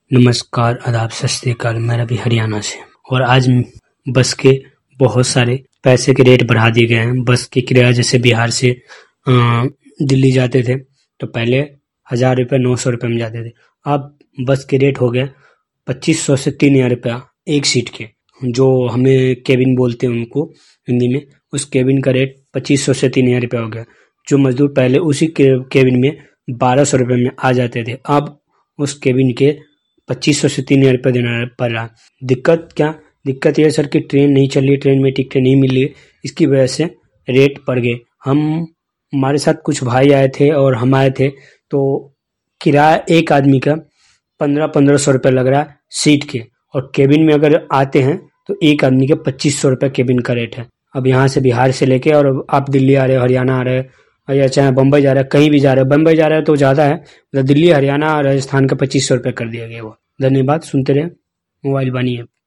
नमस्कार, आदाब, सत श्री अकाल। मैं अभी हरियाणा से और आज बस के बहुत सारे पैसे के रेट बढ़ा दिए गए हैं। बस की किराया जैसे बिहार से दिल्ली जाते थे तो पहले 1000 रुपये 900 रुपये में जाते थे। अब बस के रेट हो गए 2500 से 3000 रुपया एक सीट के, जो हमें केबिन बोलते हैं उनको हिंदी में। उस केबिन का रेट 2500 से 3000 रुपया हो गया। जो मजदूर पहले उसी केबिन में 1200 रुपये में आ जाते थे, अब उस केबिन के 2500 से 3000 रुपये देना पड़ रहा। दिक्कत क्या? दिक्कत ये सर कि ट्रेन नहीं चल रही, ट्रेन में टिकटें नहीं मिल रही, इसकी वजह से रेट बढ़ गए। हमारे साथ कुछ भाई आए थे और हम आए थे, तो किराया एक आदमी का 1500 रुपये लग रहा है सीट के, और केबिन में अगर आते हैं तो एक आदमी के 2500 रुपये केबिन का रेट है। अब यहाँ से बिहार से लेके और आप दिल्ली आ रहे हो, हरियाणा आ रहे हो, या चाहे बम्बई जा रहे हो, कहीं भी जा रहे हो, बम्बई जा रहे हो तो ज़्यादा है, मतलब दिल्ली, हरियाणा, राजस्थान का 2500 रुपये कर दिया गया वो। धन्यवाद, सुनते रहे मोबाइल बानी है।